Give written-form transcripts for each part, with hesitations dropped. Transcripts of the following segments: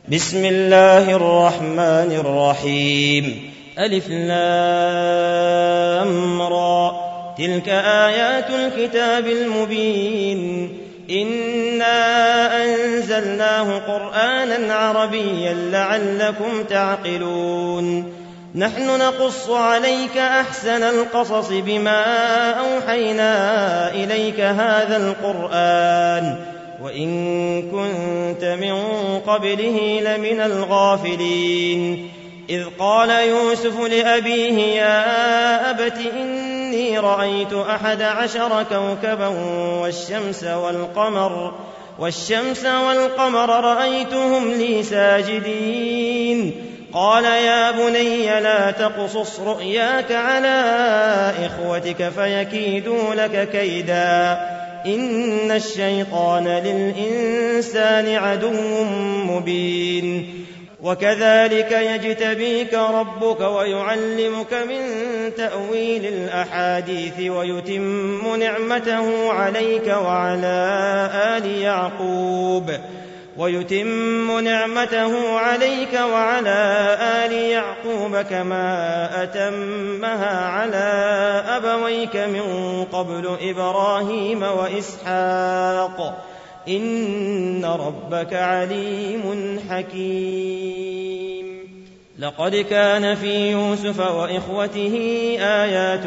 بسم الله الرحمن الرحيم. ألف لام را، تلك آيات الكتاب المبين. إنا أنزلناه قرآنا عربيا لعلكم تعقلون. نحن نقص عليك أحسن القصص بما أوحينا إليك هذا القرآن وإن كنت من قبله لمن الغافلين. إذ قال يوسف لأبيه يا أبت إني رأيت 11 كوكبا والشمس والقمر رأيتهم لي ساجدين. قال يا بني لا تقصص رؤياك على إخوتك فيكيدوا لك كيدا إن الشيطان للإنسان عدو مبين. وكذلك يجتبيك ربك ويعلمك من تأويل الأحاديث ويتم نعمته عليك وعلى آل يعقوب كما أتمها على أبويك من قبل إبراهيم وإسحاق إن ربك عليم حكيم. لقد كان في يوسف وإخوته آيات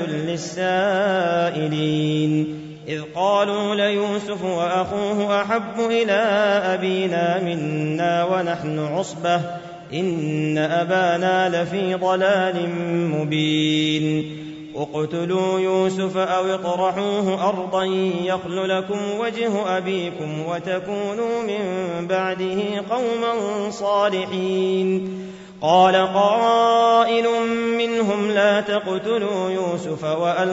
للسائلين إذ قالوا ليوسف وأخوه أحب إلى أبينا منا ونحن عصبة إن أبانا لفي ضلال مبين. اقتلوا يوسف أو اطرحوه أرضا يخل لكم وجه أبيكم وتكونوا من بعده قوما صالحين. قال قائل منهم لا تقتلوا يوسف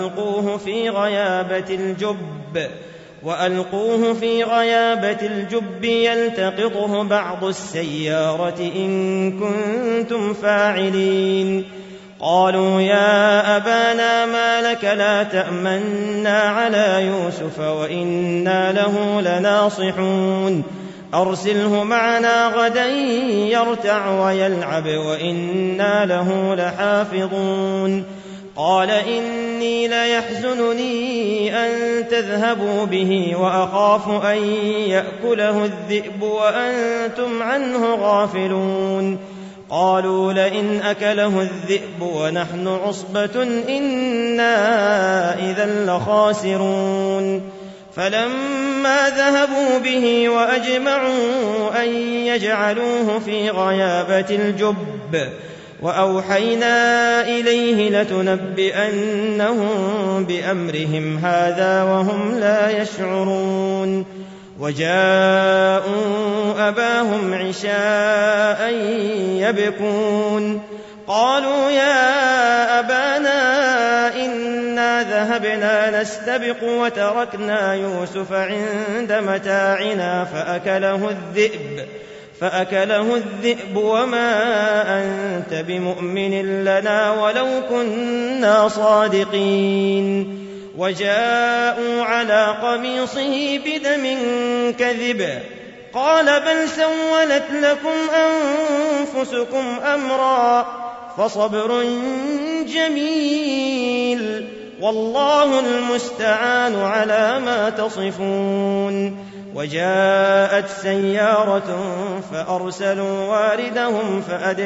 وألقوه في غيابة الجب يلتقطه بعض السيارة إن كنتم فاعلين. قالوا يا أبانا ما لك لا تأمنا على يوسف وإنا له لناصحون أرسله معنا غدا يرتع ويلعب وإنا له لحافظون. قال إني ليحزنني أن تذهبوا به وأخاف أن يأكله الذئب وأنتم عنه غافلون. قالوا لئن أكله الذئب ونحن عصبة إنا إذا لخاسرون. فلما ذهبوا به وأجمعوا أن يجعلوه في غيابة الجب وأوحينا إليه لتنبئنهم بأمرهم هذا وهم لا يشعرون. وجاءوا أباهم عشاء يبكون. قالوا يا أبانا إنا ذهبنا نستبق وتركنا يوسف عند متاعنا فأكله الذئب وما أنت بمؤمن لنا ولو كنا صادقين. وجاءوا على قميصه بدم كذب قال بل سولت لكم أنفسكم أمرا فصبر جميل والله المستعان على ما تصفون. وجاءت سيارة فأرسلوا واردهم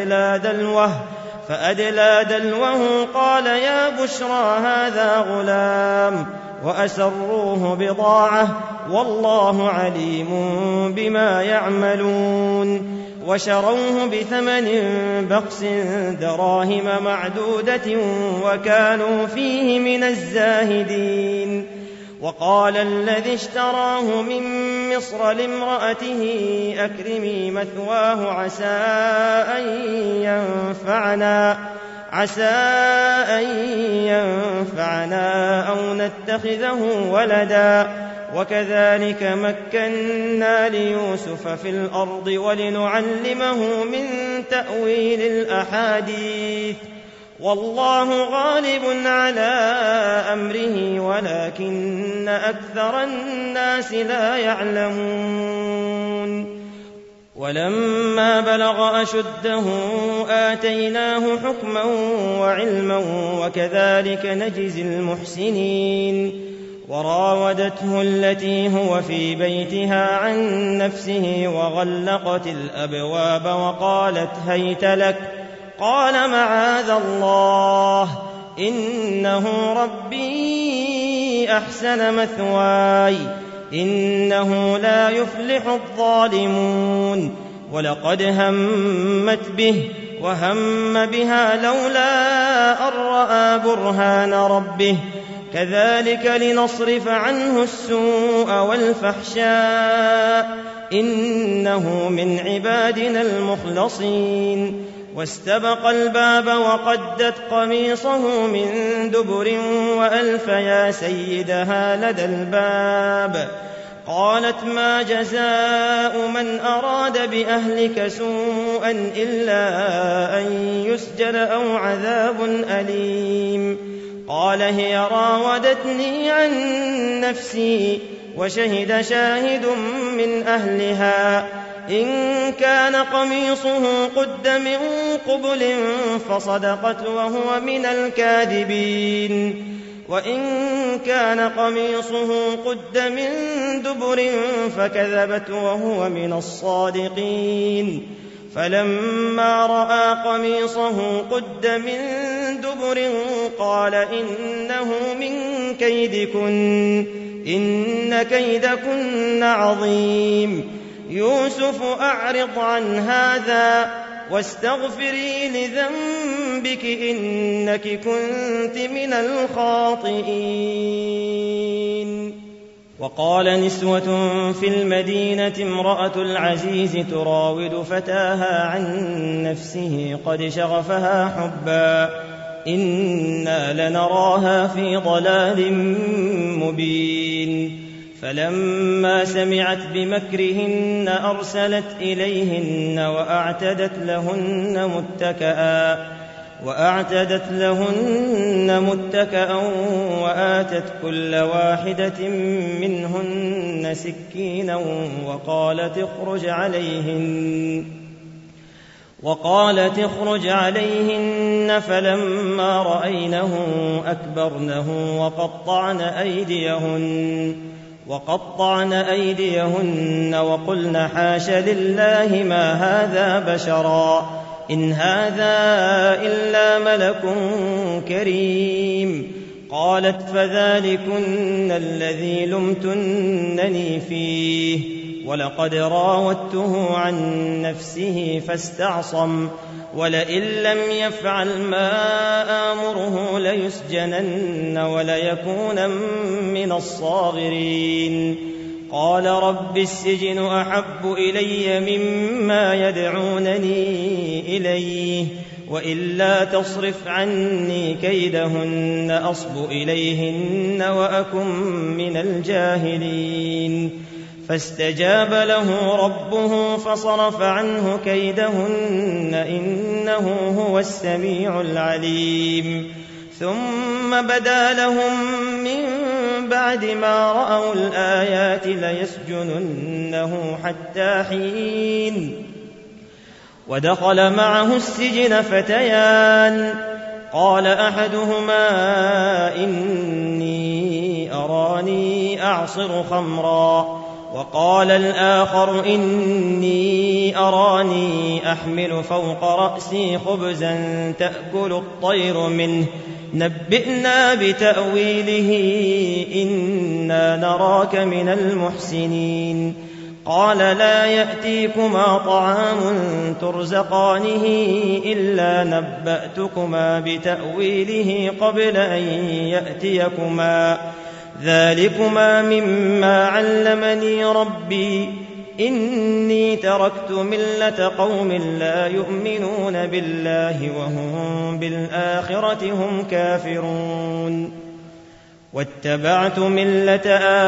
فأدلى دلوه قال يا بشرى هذا غلام وأسروه بضاعة والله عليم بما يعملون. وشروه بثمن بخس دراهم معدودة وكانوا فيه من الزاهدين. وقال الذي اشتراه من مصر لامرأته أكرمي مثواه عسى أن ينفعنا أو نتخذه ولدا. وكذلك مكنا ليوسف في الأرض ولنعلمه من تأويل الأحاديث والله غالب على أمره ولكن أكثر الناس لا يعلمون. ولما بلغ أشده آتيناه حكما وعلما وكذلك نجزي المحسنين وراودته التي هو في بيتها عن نفسه وغلقت الأبواب وقالت هيت لك قال معاذ الله إنه ربي أحسن مثواي إنه لا يفلح الظالمون ولقد همت به وهم بها لولا أن رأى برهان ربه كذلك لنصرف عنه السوء والفحشاء إنه من عبادنا المخلصين واستبق الباب وقدت قميصه من دبر وألف يا سيدها لدى الباب قالت ما جزاء من أراد بأهلك سوءا إلا أن يسجن أو عذاب أليم قال هي راودتني عن نفسي وشهد شاهد من أهلها إن كان قميصه قد من قبل فصدقت وهو من الكاذبين وإن كان قميصه قد من دبر فكذبت وهو من الصادقين فلما رأى قميصه قد من دبر قال إنه من كيدكن إن كيدكن عظيم يوسف أعرض عن هذا واستغفري لذنبك إنك كنت من الخاطئين وقال نسوة في المدينة امرأة العزيز تراود فتاها عن نفسه قد شغفها حبا إنا لنراها في ضلال مبين فلما سمعت بمكرهن أرسلت إليهن وأعتدت لهن متكأ وآتت كل واحدة منهن سكينا وقالت اخرج عليهن فلما رأينه أكبرنه وقطعن أيديهن وقلن حاش لله ما هذا بشرا إن هذا إلا ملك كريم قالت فذلكن الذي لمتنني فيه ولقد راودته عن نفسه فاستعصم ولئن لم يفعل ما آمره ليسجنن وليكون من الصاغرين قال رب السجن أحب إلي مما يدعونني إليه وإلا تصرف عني كيدهن أصب إليهن وأكن من الجاهلين فاستجاب له ربه فصرف عنه كيدهن إنه هو السميع العليم ثم بدا لهم من بعد ما رأوا الآيات ليسجننه حتى حين ودخل معه السجن فتيان قال أحدهما إني أراني أعصر خمرا وقال الآخر إني أراني أحمل فوق رأسي خبزا تأكل الطير منه نبئنا بتأويله إنا نراك من المحسنين قال لا يأتيكما طعام ترزقانه إلا نبأتكما بتأويله قبل أن يأتيكما ذلكما مما علمني ربي إني تركت ملة قوم لا يؤمنون بالله وهم بالآخرة هم كافرون واتبعت ملة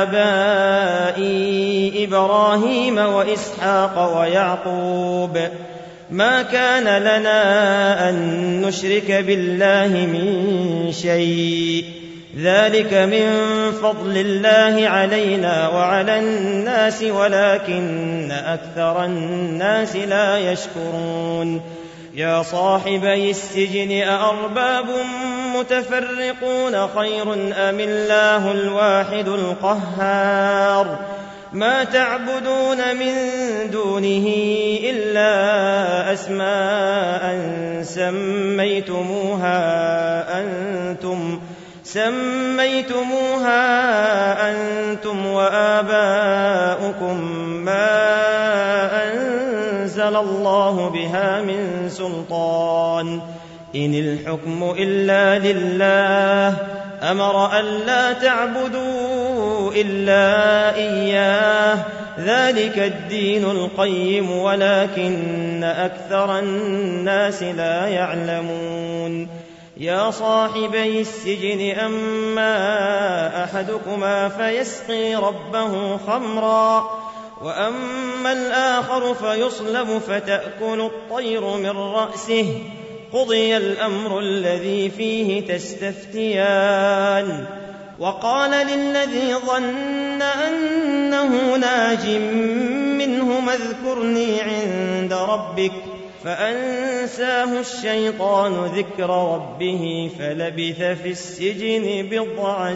آبائي إبراهيم وإسحاق ويعقوب ما كان لنا أن نشرك بالله من شيء ذلك من فضل الله علينا وعلى الناس ولكن أكثر الناس لا يشكرون يا صاحبي السجن أأرباب متفرقون خير أم الله الواحد القهار ما تعبدون من دونه إلا أسماء سميتموها أنتم وآباؤكم ما أنزل الله بها من سلطان إن الحكم إلا لله أمر ألا تعبدوا إلا إياه ذلك الدين القيم ولكن أكثر الناس لا يعلمون يا صاحبي السجن أما أحدكما فيسقي ربه خمرا وأما الآخر فيصلب فتأكل الطير من رأسه قضي الأمر الذي فيه تستفتيان وقال للذي ظن أنه ناج منه اذكرني عند ربك فأنساه الشيطان ذكر ربه فلبث في السجن 9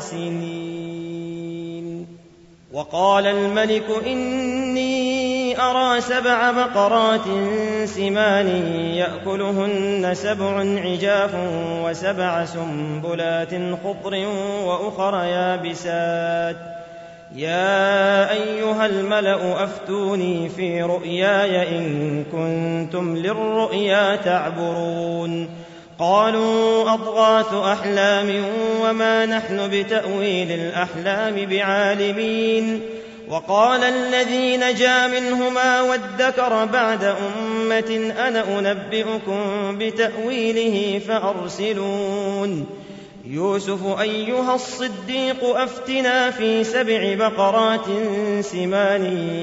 سنين وقال الملك إني أرى 7 بقرات سمان يأكلهن 7 عجاف و7 سنبلات خضر وأخر يابسات يا أيها الملأ أفتوني في رؤياي إن كنتم للرؤيا تعبرون قالوا أضغاث أحلام وما نحن بتأويل الأحلام بعالمين وقال الذي نجا منهما وادكر بعد أمة أنا أنبئكم بتأويله فأرسلون يوسف أيها الصديق أفتنا في 7 بقرات سمان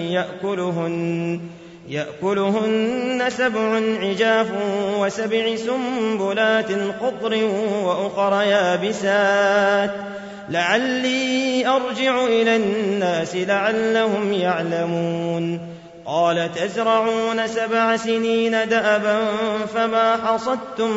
يأكلهن 7 عجاف و7 سنبلات خضر وأخر يابسات لعلي أرجع إلى الناس لعلهم يعلمون قال تزرعون 7 سنين دأبا فما حصدتم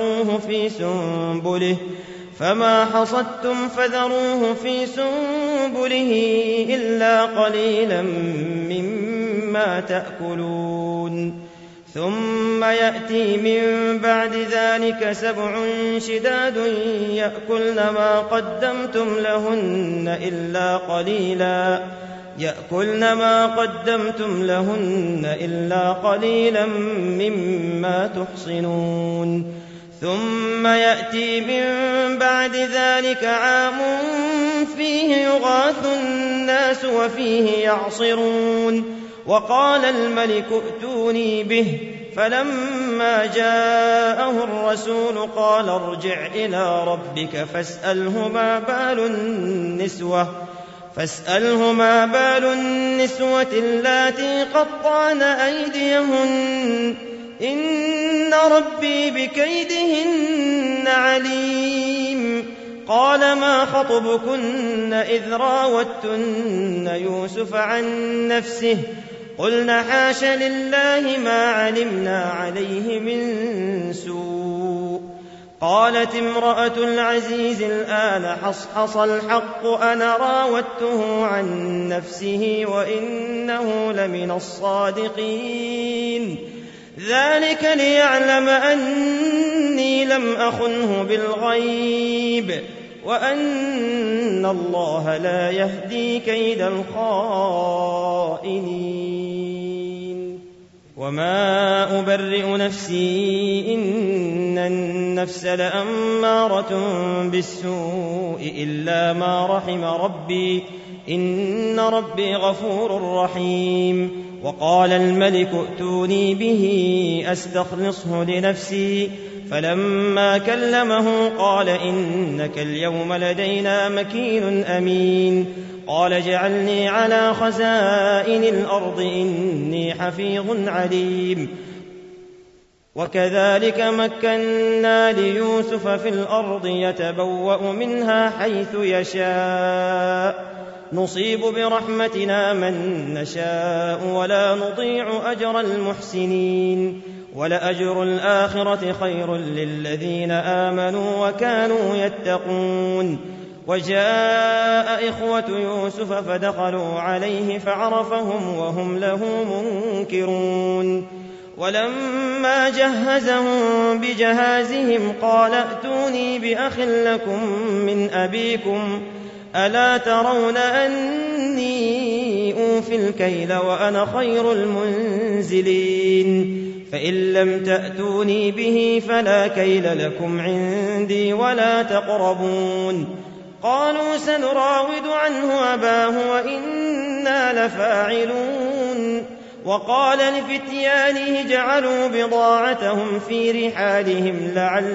فذروه في سنبله إلا قليلا مما تأكلون ثم يأتي من بعد ذلك 7 شداد يأكلن ما قدمتم لهن إلا قليلا مما تحصنون ثم يأتي من بعد ذلك عام فيه يغاث الناس وفيه يعصرون وقال الملك ائتوني به فلما جاءه الرسول قال ارجع إلى ربك فاسأله ما بال النسوة اللاتي قطعن أيديهن إن ربي بكيدهن عليم قال ما خطبكن إذ راوتن يوسف عن نفسه قلنا حاش لله ما علمنا عليه من سوء قالت امرأة العزيز الآن حصحص الحق أنا راودته عن نفسه وإنه لمن الصادقين ذلك ليعلم أني لم أخنه بالغيب وأن الله لا يهدي كيد الخائنين وما أبرئ نفسي إن النفس لأمارة بالسوء إلا ما رحم ربي إن ربي غفور رحيم وقال الملك ائتوني به أستخلصه لنفسي فلما كلمه قال إنك اليوم لدينا مكين أمين قال اجعلني على خزائن 'الأرض إني حفيظ عليم وكذلك مكنا ليوسف في الأرض يتبوأ منها حيث يشاء نصيب برحمتنا من نشاء ولا نضيع أجر المحسنين ولأجر الآخرة خير للذين آمنوا وكانوا يتقون وجاء إخوة يوسف فدخلوا عليه فعرفهم وهم له منكرون ولما جهزهم بجهازهم قال ائتوني بأخ لكم من أبيكم ألا ترون أني أوفي الكيل وأنا خير المنزلين فإن لم تأتوني به فلا كيل لكم عندي ولا تقربون قالوا سنراود عنه أباه وإنا لفاعلون وقال لفتيانه اجعلوا بضاعتهم في رحالهم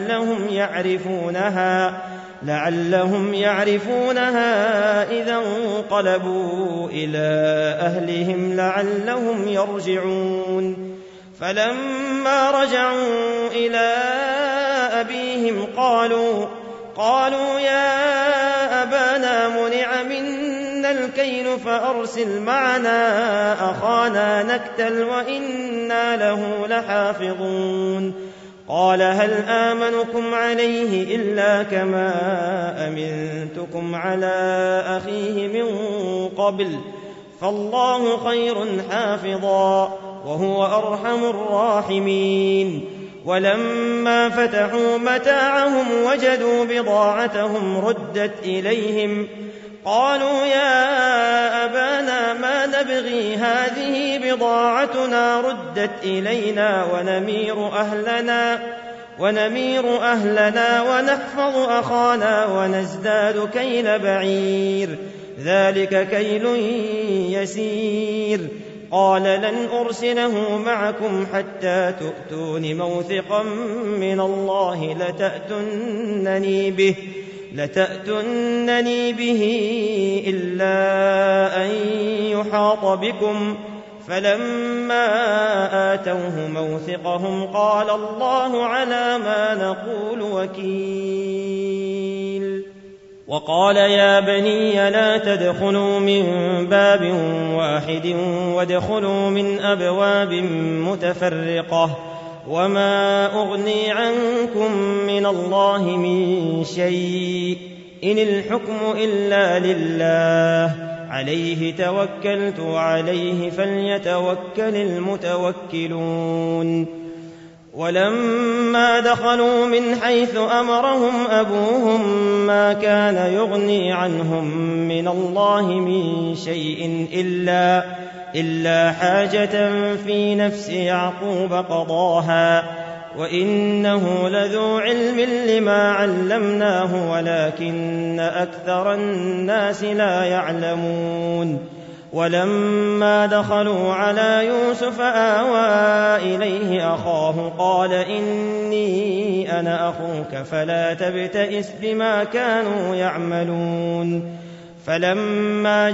لعلهم يعرفونها إذا انقلبوا إلى أهلهم لعلهم يرجعون فلما رجعوا إلى أبيهم قالوا يا أبانا منع منا الكيل فأرسل معنا أخانا نكتل وإنا له لحافظون قال هل آمنكم عليه إلا كما أمنتكم على أخيه من قبل فالله خير حافظا وهو أرحم الراحمين ولما فتحوا متاعهم وجدوا بضاعتهم ردت إليهم قالوا يا أبانا ما نبغي هذه بضاعتنا ردت إلينا ونمير أهلنا ونحفظ أخانا ونزداد كيل بعير ذلك كيل يسير قال لن أرسله معكم حتى تؤتون موثقا من الله لتأتنني به إلا أن يحاط بكم فلما آتوه موثقهم قال الله على ما نقول وكيل وقال يا بني لا تدخلوا من باب واحد وادخلوا من أبواب متفرقة وما أغني عنكم من الله من شيء إن الحكم إلا لله عليه توكلت وعليه فليتوكل المتوكلون ولما دخلوا من حيث أمرهم أبوهم ما كان يغني عنهم من الله من شيء إلا حاجة في نفس يعقوب قضاها وإنه لذو علم لما علمناه ولكن أكثر الناس لا يعلمون ولما دخلوا على يوسف آوى إليه أخاه قال إني أنا أخوك فلا تبتئس بما كانوا يعملون فلما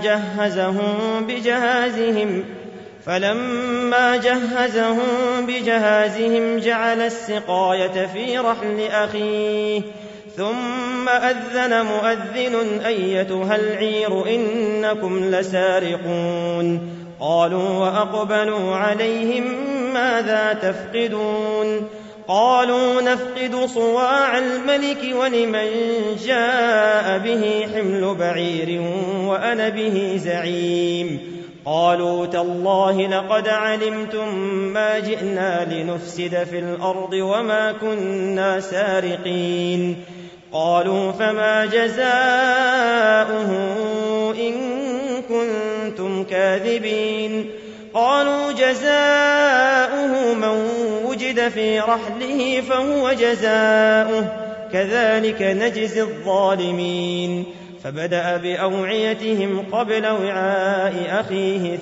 جهزهم بجهازهم جعل السقاية في رحل أخيه ثم أذن مؤذن أيتها العير إنكم لسارقون قالوا وأقبلوا عليهم ماذا تفقدون قالوا نفقد صواع الملك ولمن جاء به حمل بعير وأنا به زعيم قالوا تالله لقد علمتم ما جئنا لنفسد في الأرض وما كنا سارقين قالوا فما جزاؤه إن كنتم كاذبين قالوا جزاؤه من وجد في رحله فهو جزاؤه كذلك نجزي الظالمين فبدأ بأوعيتهم قبل وعاء أخيه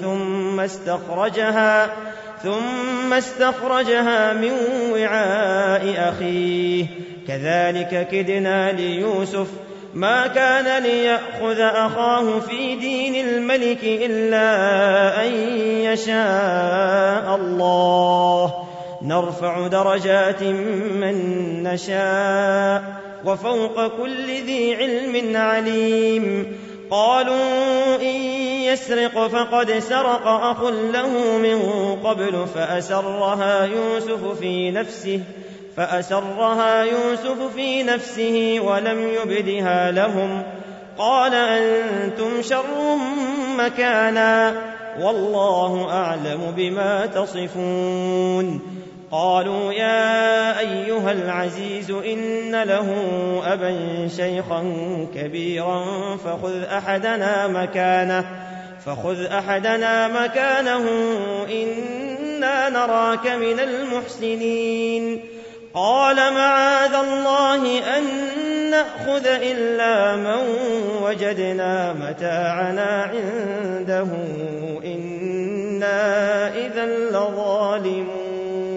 ثم استخرجها من وعاء أخيه كذلك كدنا ليوسف ما كان ليأخذ أخاه في دين الملك إلا أن يشاء الله نرفع درجات من نشاء وفوق كل ذي علم عليم. قالوا إن يسرق فقد سرق أخ له من قبل فأسرها يوسف في نفسه ولم يبدها لهم. قال أنتم شر مكانا والله أعلم بما تصفون. قالوا يا أيها العزيز إن له أبا شيخا كبيرا فخذ أحدنا مكانه إنا نراك من المحسنين. قال معاذ الله أن نأخذ إلا من وجدنا متاعنا عنده إنا إذا لظالمون.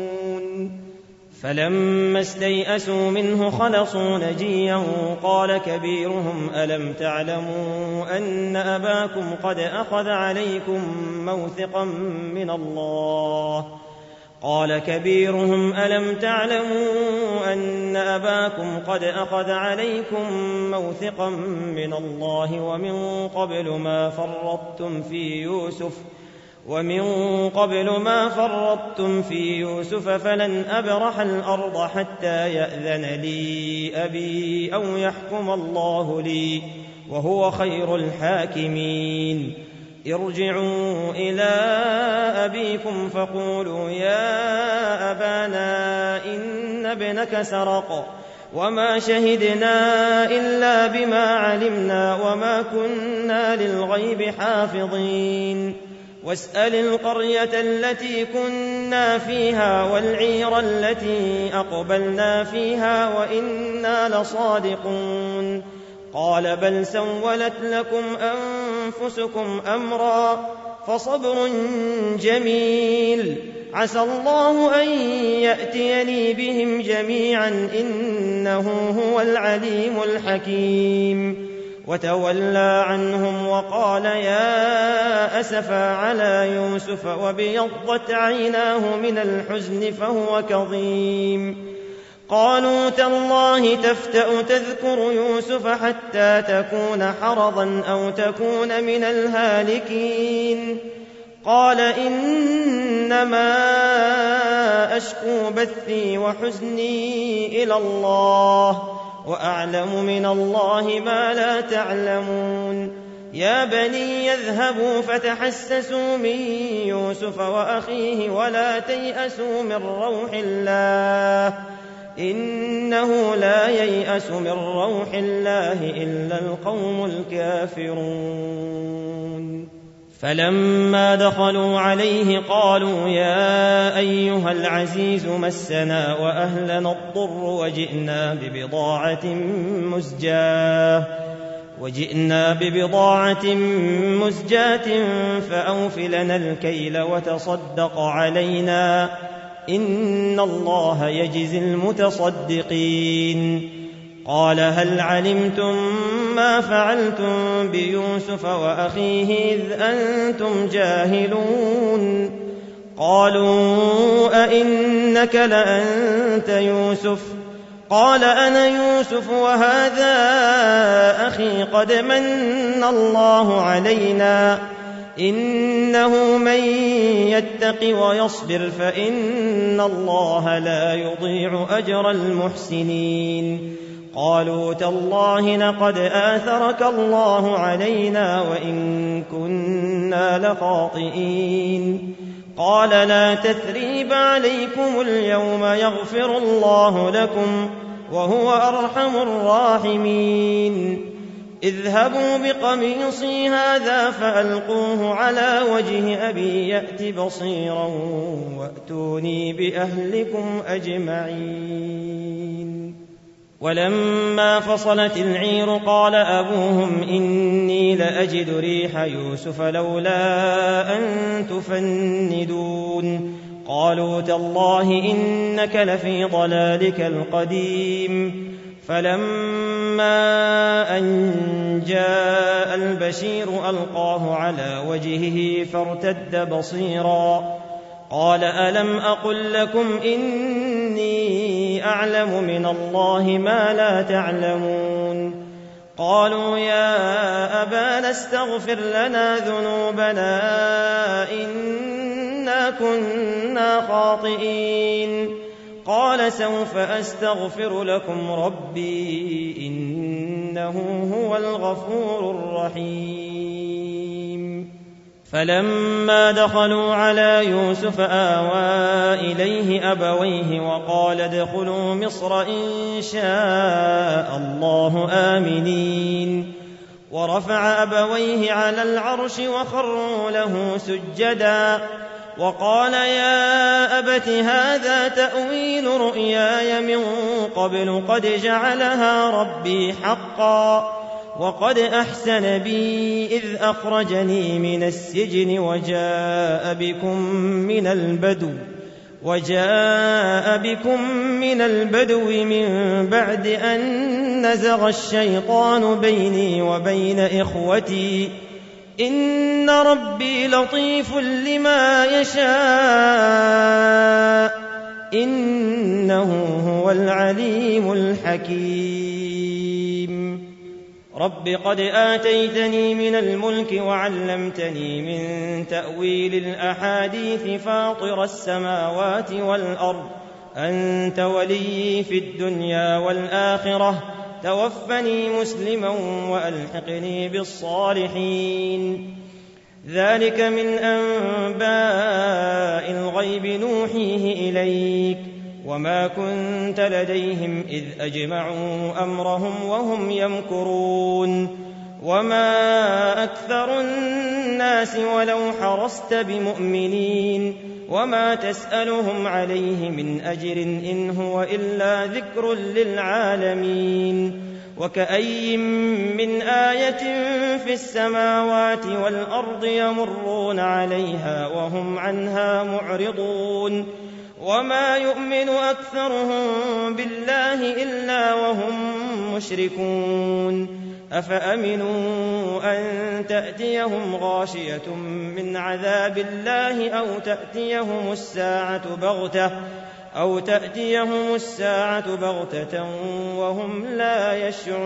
فلما استيئسوا منه خلصوا نجيا قال كبيرهم ألم تعلموا أن أباكم قد أخذ عليكم موثقا من الله ومن قبل ما فرطتم في يوسف فلن أبرح الأرض حتى يأذن لي أبي أو يحكم الله لي وهو خير الحاكمين. ارجعوا إلى أبيكم فقولوا يا أبانا إن ابنك سرق وما شهدنا إلا بما علمنا وما كنا للغيب حافظين. واسأل القرية التي كنا فيها والعير التي أقبلنا فيها وإنا لصادقون. قال بل سولت لكم أنفسكم أمرا فصبر جميل عسى الله أن يأتيني بهم جميعا إنه هو العليم الحكيم. وتولى عنهم وقال يا أسفا على يوسف وابيضت عيناه من الحزن فهو كظيم. قالوا تالله تفتأ تذكر يوسف حتى تكون حرضا أو تكون من الهالكين. قال إنما أشكو بثي وحزني إلى الله وأعلم من الله ما لا تعلمون. يا بني يذهبوا فتحسسوا من يوسف وأخيه ولا تيأسوا من روح الله إنه لا ييأس من روح الله إلا القوم الكافرون. فلما دخلوا عليه قالوا يا أيها العزيز مسنا وأهلنا الضر وجئنا ببضاعة مزجاة فأوف لنا الكيل وتصدق علينا إن الله يجزي المتصدقين. قال هل علمتم ما فعلتم بيوسف وأخيه إذ أنتم جاهلون؟ قالوا أئنك لأنت يوسف؟ قال أنا يوسف وهذا أخي قد من الله علينا إنه من يتق ويصبر فإن الله لا يضيع أجر المحسنين. قالوا تالله لقد آثرك الله علينا وإن كنا لخاطئين. قال لا تثريب عليكم اليوم يغفر الله لكم وهو أرحم الراحمين. اذهبوا بقميصي هذا فألقوه على وجه أبي يأت بصيرا وأتوني بأهلكم أجمعين. ولما فصلت العير قال أبوهم إني لأجد ريح يوسف لولا أن تفندون. قالوا تالله إنك لفي ضلالك القديم. فلما أن جاء البشير ألقاه على وجهه فارتد بصيرا قال ألم أقل لكم إني أعلم من الله ما لا تعلمون قالوا يا أبانا استغفر لنا ذنوبنا إنا كنا خاطئين قال سوف أستغفر لكم ربي إنه هو الغفور الرحيم فلما دخلوا على يوسف آوى إليه أبويه وقال ادخلوا مصر إن شاء الله آمنين ورفع أبويه على العرش وخروا له سجدا وقال يا أبت هذا تأويل رؤياي من قبل قد جعلها ربي حقا وقد أحسن بي إذ أخرجني من السجن وجاء بكم من البدو من بعد أن نزغ الشيطان بيني وبين إخوتي إن ربي لطيف لما يشاء إنه هو العليم الحكيم رب قد آتيتني من الملك وعلمتني من تأويل الأحاديث فاطر السماوات والأرض أنت ولي في الدنيا والآخرة توفني مسلما وألحقني بالصالحين ذلك من أنباء الغيب نوحيه إليك وما كنت لديهم إذ أجمعوا أمرهم وهم يمكرون وما أكثر الناس ولو حرصت بمؤمنين وما تسألهم عليه من أجر إن هو إلا ذكر للعالمين وكأي من آية في السماوات والأرض يمرون عليها وهم عنها معرضون وما يؤمن أكثرهم بالله إلا وهم مشركون أفأمنوا أن تأتيهم غاشية من عذاب الله أو تأتيهم الساعة بغتة وهم لا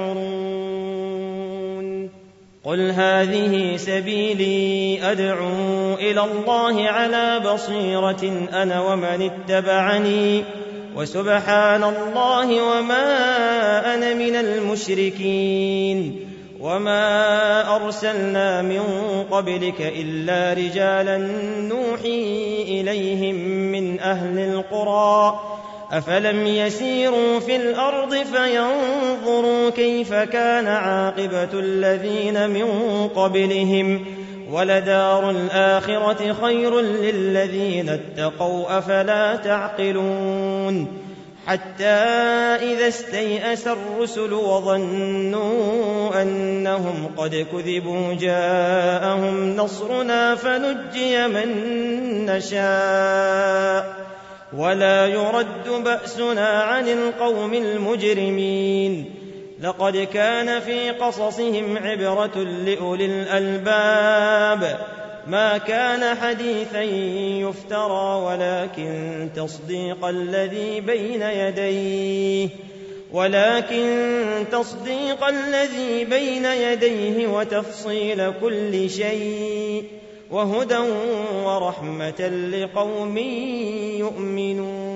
يشعرون قل هذه سبيلي أدعو إلى الله على بصيرة أنا ومن اتبعني وسبحان الله وما أنا من المشركين وما أرسلنا من قبلك إلا رجالا نوحي إليهم من أهل القرى أفلم يسيروا في الأرض فينظروا كيف كان عاقبة الذين من قبلهم ولدار الآخرة خير للذين اتقوا أفلا تعقلون حتى إذا استيأس الرسل وظنوا أنهم قد كذبوا جاءهم نصرنا فنجي من نشاء ولا يرد بأسنا عن القوم المجرمين لقد كان في قصصهم عبرة لأولي الألباب ما كان حديثا يفترى ولكن تصديق الذي بين يديه وتفصيل كل شيء وهدى ورحمة لقوم يؤمنون